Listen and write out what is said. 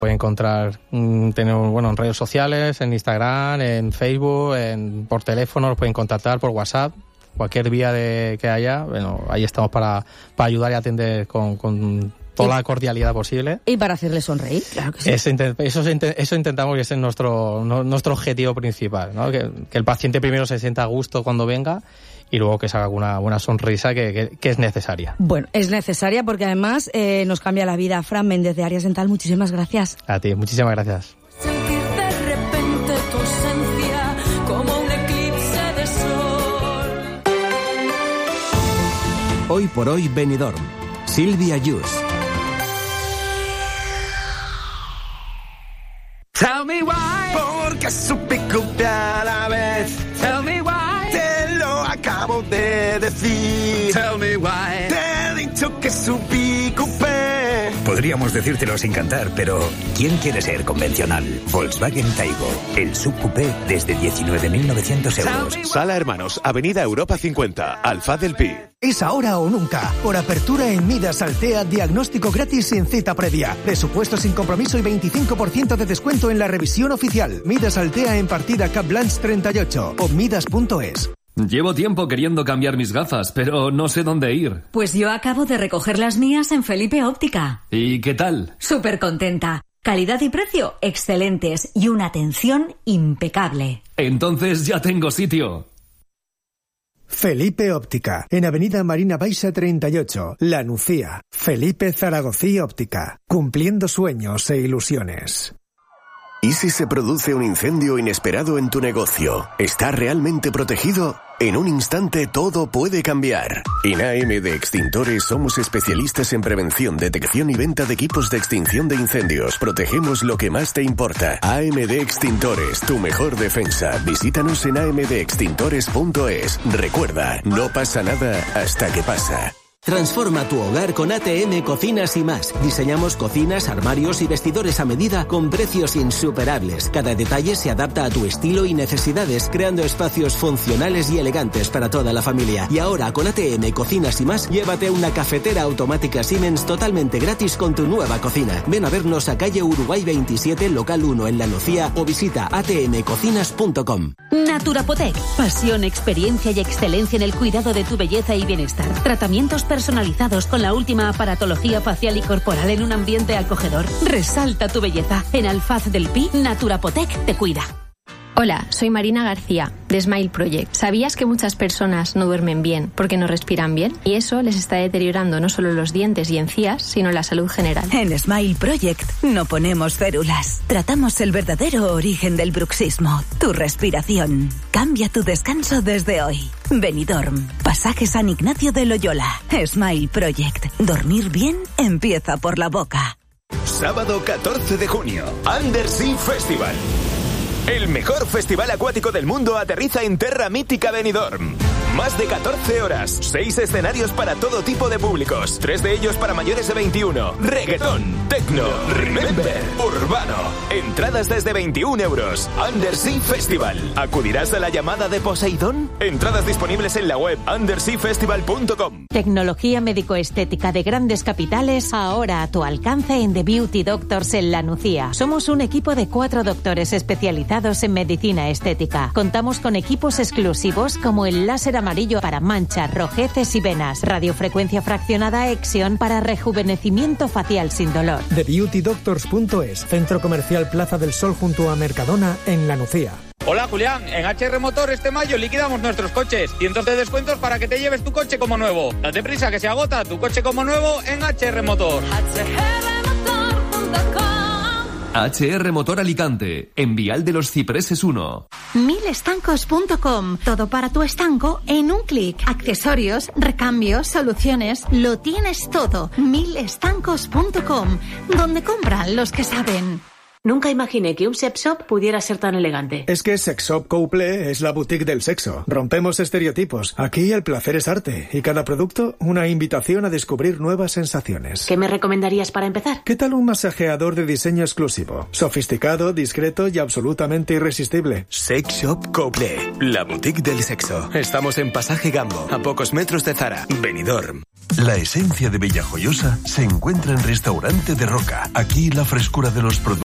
Pueden encontrar, en redes sociales, en Instagram, en Facebook, por teléfono, los pueden contactar por WhatsApp, cualquier vía que haya. Bueno, ahí estamos para ayudar y atender con toda la cordialidad posible. Y para hacerle sonreír, claro que sí. Eso intentamos, que es nuestro objetivo principal, ¿no? Que el paciente primero se sienta a gusto cuando venga y luego que se haga una buena sonrisa que es necesaria. Bueno, es necesaria porque además nos cambia la vida. Fran Méndez de Arias Dental, muchísimas gracias. A ti, muchísimas gracias. Sentir de repente tu ausencia como un eclipse de sol. Hoy por hoy Benidorm. Silvia Yus. Tell me why. Porque supe copiar a la vez. Tell me why. Te lo acabo de decir. Tell me why. Te he dicho que subí coupé. Podríamos decírtelo sin cantar, pero ¿quién quiere ser convencional? Volkswagen Taigo, el subcoupé desde 19.900 euros. Sala Hermanos, Avenida Europa 50, Alfaz del Pi. Es ahora o nunca. Por apertura en Midas Altea, diagnóstico gratis sin cita previa. Presupuesto sin compromiso y 25% de descuento en la revisión oficial. Midas Altea en partida Cap Blanche 38 o midas.es. Llevo tiempo queriendo cambiar mis gafas, pero no sé dónde ir. Pues yo acabo de recoger las mías en Felipe Óptica. ¿Y qué tal? Súper contenta. Calidad y precio excelentes y una atención impecable. Entonces ya tengo sitio. Felipe Óptica, en Avenida Marina Baixa 38, La Nucía. Felipe Zaragozí Óptica, cumpliendo sueños e ilusiones. ¿Y si se produce un incendio inesperado en tu negocio? ¿Está realmente protegido? En un instante todo puede cambiar. En AMD Extintores somos especialistas en prevención, detección y venta de equipos de extinción de incendios. Protegemos lo que más te importa. AMD Extintores, tu mejor defensa. Visítanos en amdextintores.es. Recuerda, no pasa nada hasta que pasa. Transforma tu hogar con ATM Cocinas y Más. Diseñamos cocinas, armarios y vestidores a medida con precios insuperables. Cada detalle se adapta a tu estilo y necesidades, creando espacios funcionales y elegantes para toda la familia. Y ahora con ATM Cocinas y Más, llévate una cafetera automática Siemens totalmente gratis con tu nueva cocina. Ven a vernos a calle Uruguay 27, local 1 en La Nucía o visita atmcocinas.com. Naturapotec. Pasión, experiencia y excelencia en el cuidado de tu belleza y bienestar. Tratamientos personalizados con la última aparatología facial y corporal en un ambiente acogedor. Resalta tu belleza. En Alfaz del Pi, Naturapotec te cuida. Hola, soy Marina García, de Smile Project. ¿Sabías que muchas personas no duermen bien porque no respiran bien? Y eso les está deteriorando no solo los dientes y encías, sino la salud general. En Smile Project no ponemos férulas. Tratamos el verdadero origen del bruxismo, tu respiración. Cambia tu descanso desde hoy. Benidorm, Pasaje San Ignacio de Loyola. Smile Project. Dormir bien empieza por la boca. Sábado 14 de junio, Undersea Festival. El mejor festival acuático del mundo aterriza en Terra Mítica Benidorm. Más de 14 horas, 6 escenarios para todo tipo de públicos, 3 de ellos para mayores de 21. Reggaetón, techno, remember, urbano. Entradas desde 21 euros. Undersea Festival. ¿Acudirás a la llamada de Poseidón? Entradas disponibles en la web underseafestival.com. Tecnología médico-estética de grandes capitales, ahora a tu alcance en The Beauty Doctors en La Nucía. Somos un equipo de 4 doctores especializados en medicina estética. Contamos con equipos exclusivos como el láser amarillo para manchas, rojeces y venas, radiofrecuencia fraccionada Exion para rejuvenecimiento facial sin dolor. TheBeautyDoctors.es, Centro Comercial Plaza del Sol junto a Mercadona en La Nucía. Hola Julián, en HR Motor este mayo liquidamos nuestros coches. Cientos de descuentos para que te lleves tu coche como nuevo. Date prisa que se agota tu coche como nuevo en HR Motor. HR Motor Alicante, en Vial de los Cipreses 1. Milestancos.com. Todo para tu estanco en un clic. Accesorios, recambios, soluciones, lo tienes todo. Milestancos.com. Donde compran los que saben. Nunca imaginé que un sex shop pudiera ser tan elegante. Es que Sex Shop Couple es la boutique del sexo. Rompemos estereotipos. Aquí el placer es arte y cada producto una invitación a descubrir nuevas sensaciones. ¿Qué me recomendarías para empezar? ¿Qué tal un masajeador de diseño exclusivo? Sofisticado, discreto y absolutamente irresistible. Sex Shop Couple, la boutique del sexo. Estamos en Pasaje Gambo, a pocos metros de Zara, Benidorm. La esencia de Villajoyosa se encuentra en Restaurante de Roca. Aquí la frescura de los productos